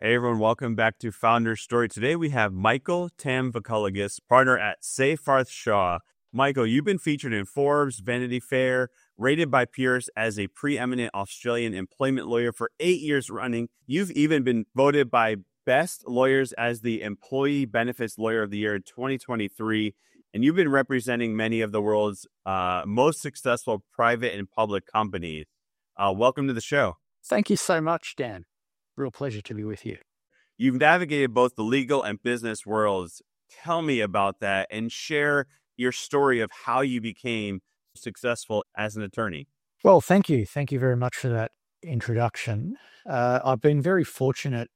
Hey everyone, welcome back to Founder Story. Today we have Michael Tamvakulagas, partner at Seyfarth Shaw. Michael, you've been featured in Forbes, Vanity Fair, rated by peers as a preeminent Australian employment lawyer for 8 years running. You've even been voted by Best Lawyers as the Employee Benefits Lawyer of the Year in 2023. And you've been representing many of the world's most successful private and public companies. Welcome to the show. Thank you so much, Dan. Real pleasure to be with you. You've navigated both the legal and business worlds. Tell me about that and share your story of how you became successful as an attorney. Well, thank you. Thank you very much for that introduction. I've been very fortunate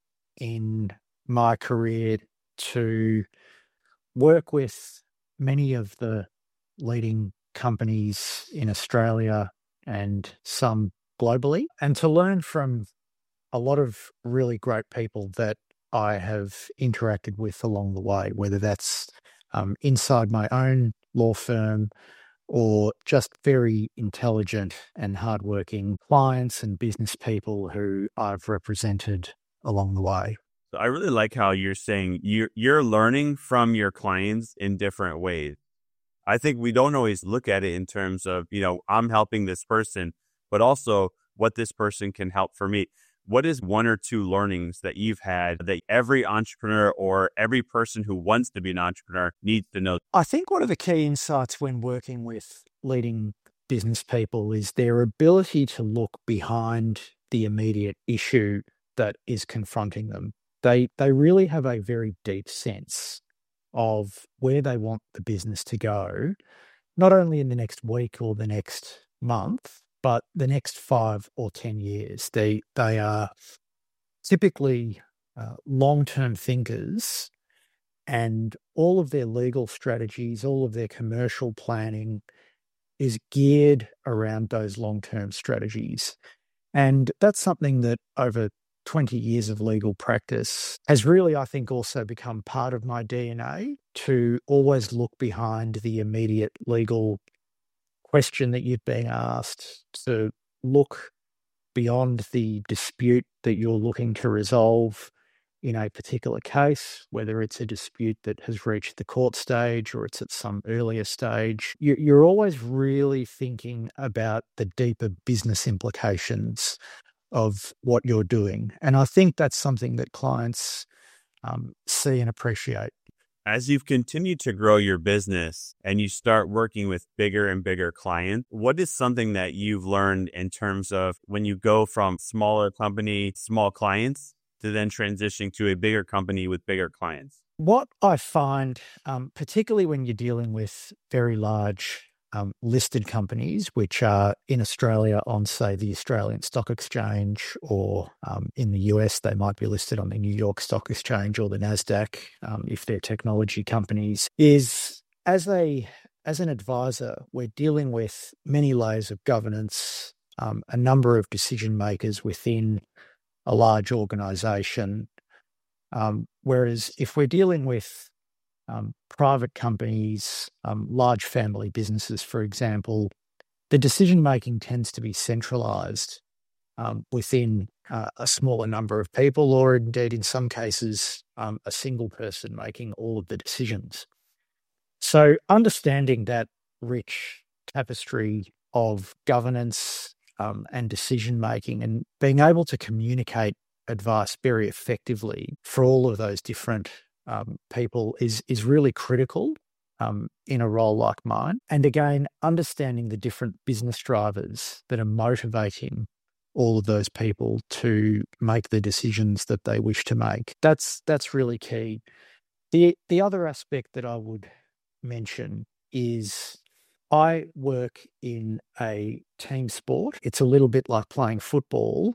in my career to work with many of the leading companies in Australia and some globally, and to learn from a lot of really great people that I have interacted with along the way, whether that's inside my own law firm or just very intelligent and hardworking clients and business people who I've represented along the way. So I really like how you're saying you're learning from your clients in different ways. I think we don't always look at it in terms of, I'm helping this person, but also what this person can help for me. What is one or two learnings that you've had that every entrepreneur or every person who wants to be an entrepreneur needs to know? I think one of the key insights when working with leading business people is their ability to look behind the immediate issue that is confronting them. They really have a very deep sense of where they want the business to go, not only in the next week or the next month, but the next 5 or 10 years. They are typically long-term thinkers, and all of their legal strategies, all of their commercial planning is geared around those long-term strategies. And that's something that over 20 years of legal practice has really, I think, also become part of my DNA, to always look behind the immediate legal question that you've been asked, to look beyond the dispute that you're looking to resolve in a particular case, whether it's a dispute that has reached the court stage or it's at some earlier stage. You're always really thinking about the deeper business implications of what you're doing. And I think that's something that clients see and appreciate. As you've continued to grow your business and you start working with bigger and bigger clients, what is something that you've learned in terms of when you go from smaller company, small clients, to then transitioning to a bigger company with bigger clients? What I find, particularly when you're dealing with very large listed companies, which are in Australia on, say, the Australian Stock Exchange, or in the US, they might be listed on the New York Stock Exchange or the NASDAQ, if they're technology companies, is as an advisor, we're dealing with many layers of governance, a number of decision makers within a large organization. Whereas if we're dealing with private companies, large family businesses, for example, the decision-making tends to be centralized within a smaller number of people, or indeed in some cases, a single person making all of the decisions. So understanding that rich tapestry of governance and decision-making, and being able to communicate advice very effectively for all of those different people is really critical in a role like mine. And again, understanding the different business drivers that are motivating all of those people to make the decisions that they wish to make. That's really key. The other aspect that I would mention is I work in a team sport. It's a little bit like playing football.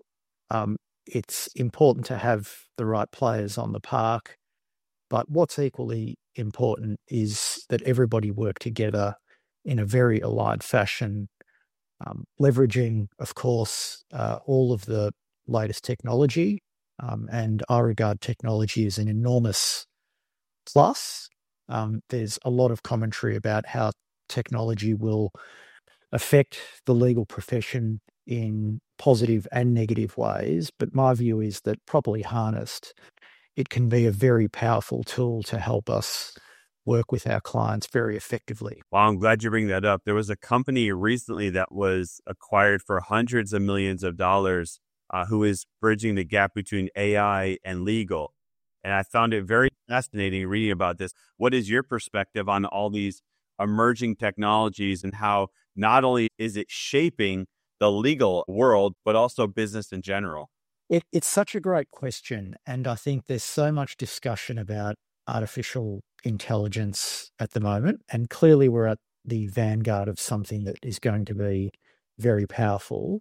It's important to have the right players on the park. But what's equally important is that everybody work together in a very aligned fashion, leveraging, of course, all of the latest technology. And I regard technology as an enormous plus. There's a lot of commentary about how technology will affect the legal profession in positive and negative ways, but my view is that properly harnessed, it can be a very powerful tool to help us work with our clients very effectively. Well, I'm glad you bring that up. There was a company recently that was acquired for hundreds of millions of dollars who is bridging the gap between AI and legal. And I found it very fascinating reading about this. What is your perspective on all these emerging technologies and how not only is it shaping the legal world, but also business in general? It's such a great question. And I think there's so much discussion about artificial intelligence at the moment. And clearly we're at the vanguard of something that is going to be very powerful.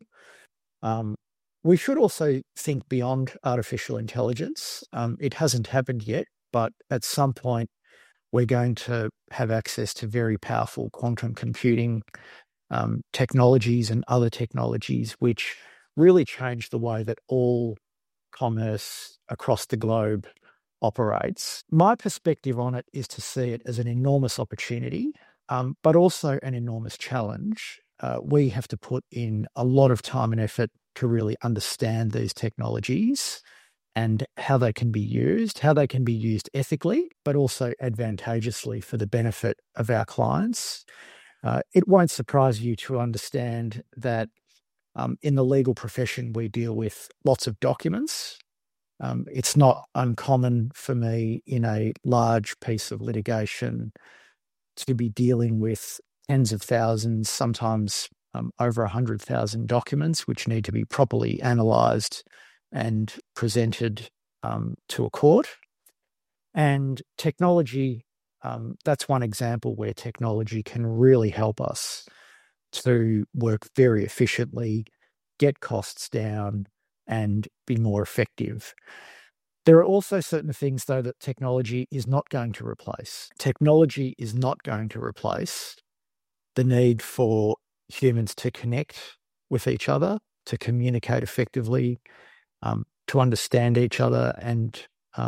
We should also think beyond artificial intelligence. It hasn't happened yet, but at some point we're going to have access to very powerful quantum computing technologies and other technologies which really change the way that all commerce across the globe operates. My perspective on it is to see it as an enormous opportunity, but also an enormous challenge. We have to put in a lot of time and effort to really understand these technologies and how they can be used ethically, but also advantageously for the benefit of our clients. It won't surprise you to understand that in the legal profession, we deal with lots of documents. It's not uncommon for me in a large piece of litigation to be dealing with tens of thousands, sometimes over 100,000 documents, which need to be properly analysed and presented to a court. And technology, that's one example where technology can really help us to work very efficiently, get costs down, and be more effective. There are also certain things, though, that technology is not going to replace. Technology is not going to replace the need for humans to connect with each other, to communicate effectively, to understand each other and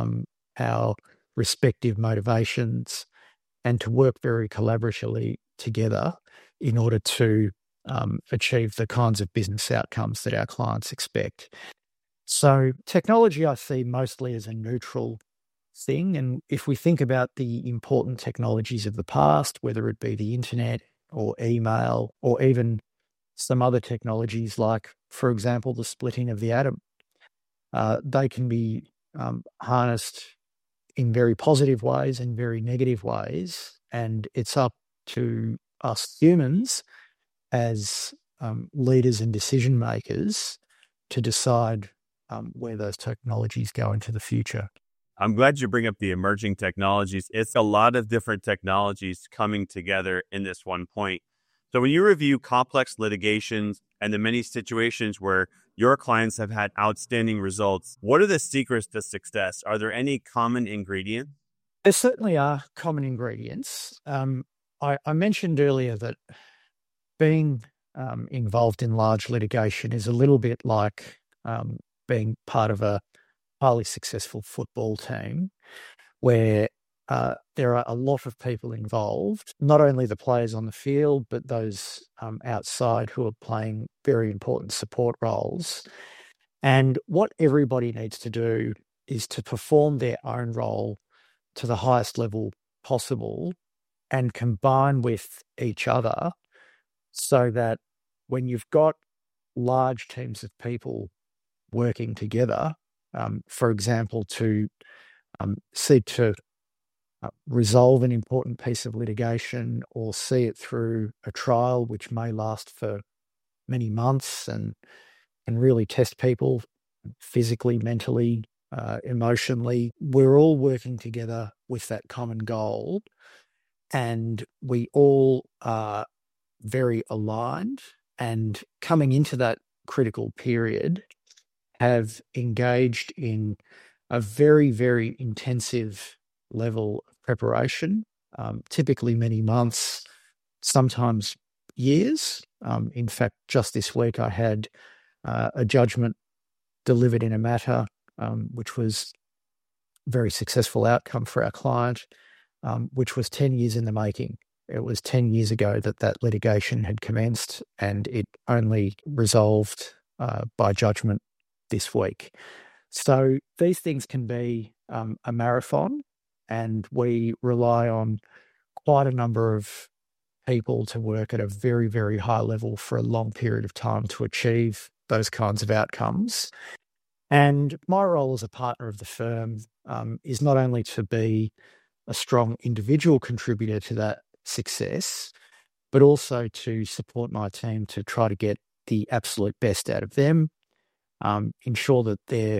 our respective motivations, and to work very collaboratively together in order to achieve the kinds of business outcomes that our clients expect. So technology I see mostly as a neutral thing. And if we think about the important technologies of the past, whether it be the internet or email or even some other technologies like, for example, the splitting of the atom, they can be harnessed in very positive ways and very negative ways. And it's up to us humans as leaders and decision makers to decide where those technologies go into the future. I'm glad you bring up the emerging technologies. It's a lot of different technologies coming together in this one point. So when you review complex litigations and the many situations where your clients have had outstanding results, what are the secrets to success? Are there any common ingredients? There certainly are common ingredients. I mentioned earlier that being involved in large litigation is a little bit like being part of a highly successful football team where there are a lot of people involved, not only the players on the field, but those outside who are playing very important support roles. And what everybody needs to do is to perform their own role to the highest level possible and combine with each other so that when you've got large teams of people working together, for example, to seek to resolve an important piece of litigation or see it through a trial which may last for many months and really test people physically, mentally, emotionally. We're all working together with that common goal, and we all are very aligned, and coming into that critical period have engaged in a very, very intensive level of preparation, typically many months, sometimes years. In fact, just this week I had a judgment delivered in a matter which was a very successful outcome for our client, which was 10 years in the making. It was 10 years ago that litigation had commenced, and it only resolved by judgment this week. So these things can be a marathon, and we rely on quite a number of people to work at a very, very high level for a long period of time to achieve those kinds of outcomes. And my role as a partner of the firm is not only to be a strong individual contributor to that success, but also to support my team to try to get the absolute best out of them, ensure that they're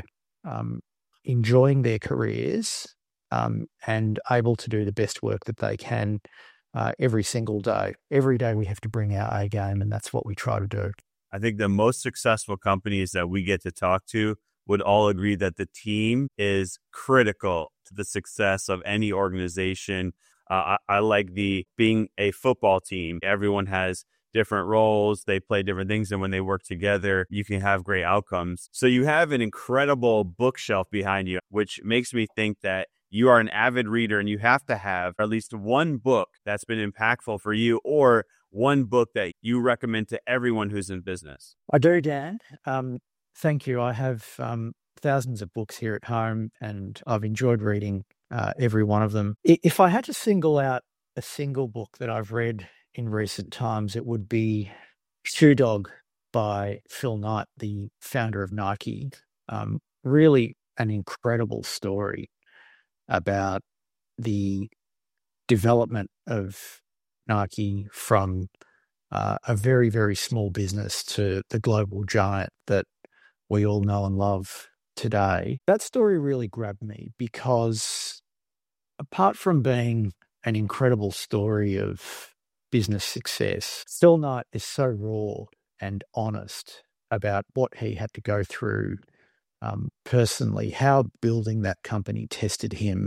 enjoying their careers and able to do the best work that they can every single day. Every day we have to bring our A game, and that's what we try to do. I think the most successful companies that we get to talk to would all agree that the team is critical to the success of any organization. I like being a football team. Everyone has different roles. They play different things. And when they work together, you can have great outcomes. So you have an incredible bookshelf behind you, which makes me think that you are an avid reader and you have to have at least one book that's been impactful for you, or one book that you recommend to everyone who's in business. I do, Dan. Thank you. I have thousands of books here at home, and I've enjoyed reading every one of them. If I had to single out a single book that I've read in recent times, it would be Shoe Dog by Phil Knight, the founder of Nike. Really an incredible story about the development of Nike from a very, very small business to the global giant that we all know and love today. That story really grabbed me because apart from being an incredible story of business success, Phil Knight is so raw and honest about what he had to go through personally, how building that company tested him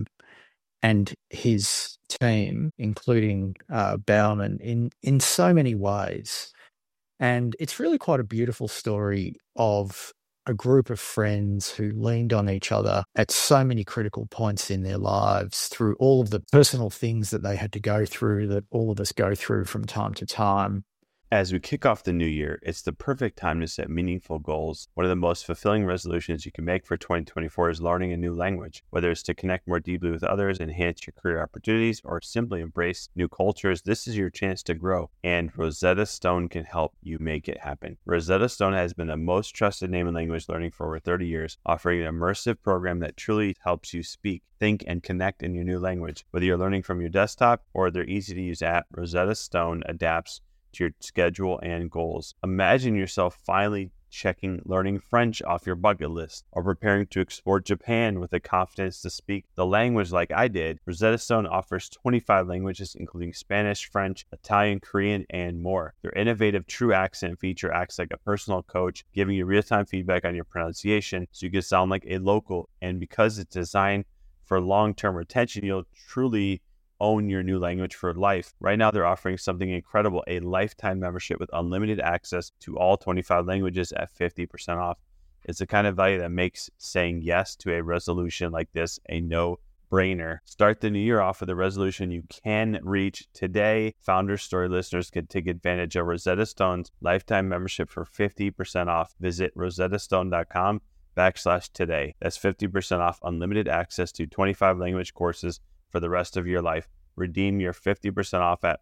and his team, including Bauman, in so many ways. And it's really quite a beautiful story of a group of friends who leaned on each other at so many critical points in their lives through all of the personal things that they had to go through, that all of us go through from time to time. As we kick off the new year, it's the perfect time to set meaningful goals. One of the most fulfilling resolutions you can make for 2024 is learning a new language. Whether it's to connect more deeply with others, enhance your career opportunities, or simply embrace new cultures, this is your chance to grow. And Rosetta Stone can help you make it happen. Rosetta Stone has been the most trusted name in language learning for over 30 years, offering an immersive program that truly helps you speak, think, and connect in your new language. Whether you're learning from your desktop or their easy-to-use app, Rosetta Stone adapts to your schedule and goals. Imagine yourself finally checking learning French off your bucket list, or preparing to explore Japan with the confidence to speak the language like I did. Rosetta Stone offers 25 languages, including Spanish, French, Italian, Korean, and more. Their innovative True Accent feature acts like a personal coach, giving you real-time feedback on your pronunciation so you can sound like a local. And because it's designed for long-term retention, you'll truly own your new language for life. Right now, they're offering something incredible, a lifetime membership with unlimited access to all 25 languages at 50% off. It's the kind of value that makes saying yes to a resolution like this a no-brainer. Start the new year off with a resolution you can reach today. Founders Story listeners can take advantage of Rosetta Stone's lifetime membership for 50% off. Visit rosettastone.com/today. That's 50% off unlimited access to 25 language courses for the rest of your life. Redeem your 50% off at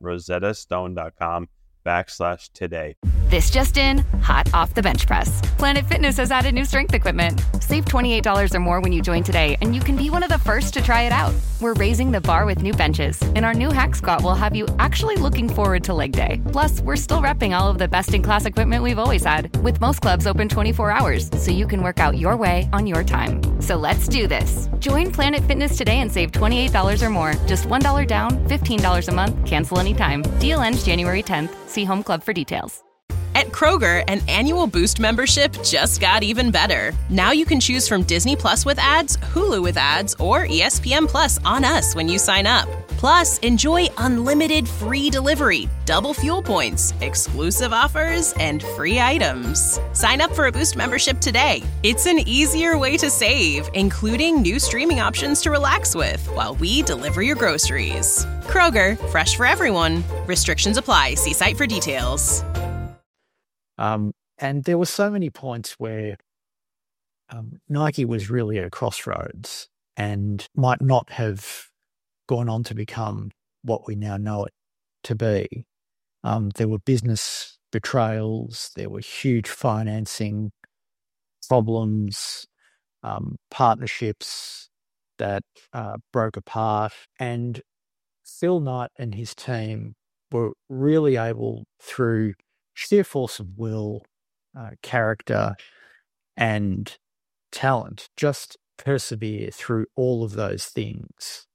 rosettastone.com/today. This just in, hot off the bench press. Planet Fitness has added new strength equipment. Save $28 or more when you join today, and you can be one of the first to try it out. We're raising the bar with new benches, and our new Hack Squat will have you actually looking forward to leg day. Plus, we're still repping all of the best-in-class equipment we've always had, with most clubs open 24 hours, so you can work out your way on your time. So let's do this. Join Planet Fitness today and save $28 or more. Just $1 down, $15 a month, cancel anytime. Deal ends January 10th. See Home Club for details. At Kroger, an annual Boost membership just got even better. Now you can choose from Disney Plus with ads, Hulu with ads, or ESPN Plus on us when you sign up. Plus, enjoy unlimited free delivery, double fuel points, exclusive offers, and free items. Sign up for a Boost membership today. It's an easier way to save, including new streaming options to relax with while we deliver your groceries. Kroger, fresh for everyone. Restrictions apply. See site for details. And there were so many points where Nike was really at a crossroads and might not have gone on to become what we now know it to be. There were business betrayals, there were huge financing problems, partnerships that broke apart, and Phil Knight and his team were really able, through sheer force of will, character, and talent, just persevere through all of those things.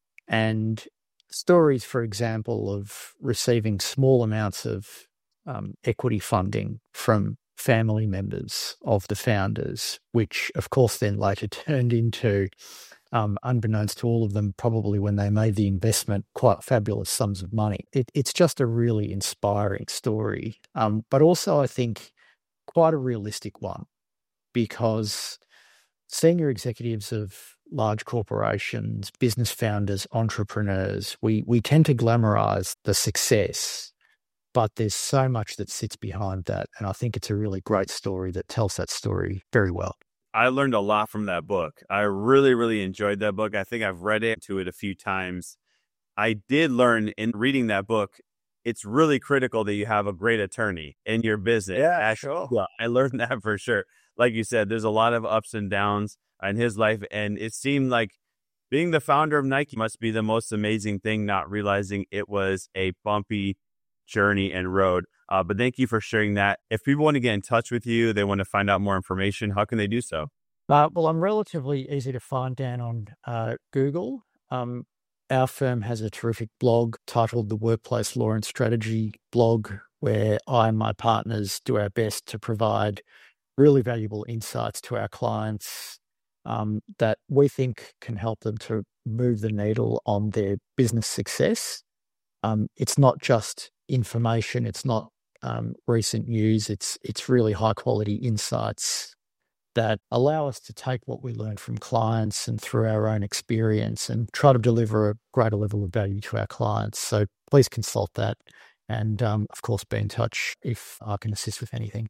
And stories, for example, of receiving small amounts of equity funding from family members of the founders, which of course then later turned into, unbeknownst to all of them, probably when they made the investment, quite fabulous sums of money. It's just a really inspiring story, but also I think quite a realistic one, because senior executives of large corporations, business founders, entrepreneurs, we tend to glamorize the success, but there's so much that sits behind that. And I think it's a really great story that tells that story very well. I learned a lot from that book. I really, really enjoyed that book. I think I've read it a few times. I did learn in reading that book, it's really critical that you have a great attorney in your business. Yeah, sure. Yeah, I learned that for sure. Like you said, there's a lot of ups and downs in his life. And it seemed like being the founder of Nike must be the most amazing thing, not realizing it was a bumpy journey and road. But thank you for sharing that. If people want to get in touch with you, they want to find out more information, how can they do so? Well, I'm relatively easy to find down on Google. Our firm has a terrific blog titled the Workplace Law and Strategy blog, where I and my partners do our best to provide really valuable insights to our clients that we think can help them to move the needle on their business success. It's not just information, it's not recent news, it's really high quality insights that allow us to take what we learn from clients and through our own experience and try to deliver a greater level of value to our clients. So please consult that and, of course, be in touch if I can assist with anything.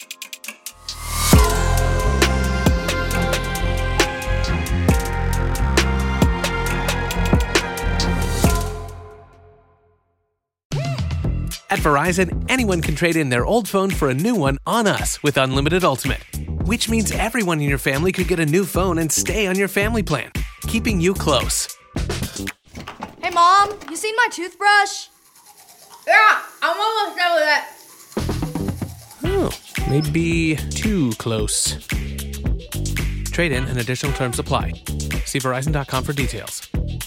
At Verizon, anyone can trade in their old phone for a new one on us with Unlimited Ultimate, which means everyone in your family could get a new phone and stay on your family plan, keeping you close. Hey, Mom, you seen my toothbrush? Yeah, I'm almost done with it. Oh, maybe too close. Trade in and additional terms apply. See Verizon.com for details.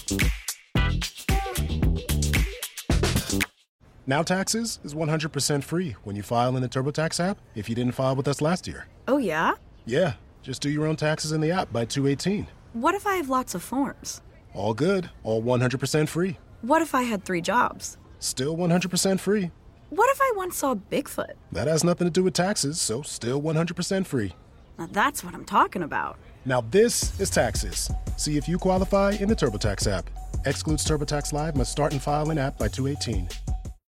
Now Taxes is 100% free when you file in the TurboTax app if you didn't file with us last year. Oh, yeah? Yeah, just do your own taxes in the app by 2/18. What if I have lots of forms? All good, all 100% free. What if I had 3 jobs? Still 100% free. What if I once saw Bigfoot? That has nothing to do with taxes, so still 100% free. Now that's what I'm talking about. Now this is Taxes. See if you qualify in the TurboTax app. Excludes TurboTax Live, must start and file in app by 2/18.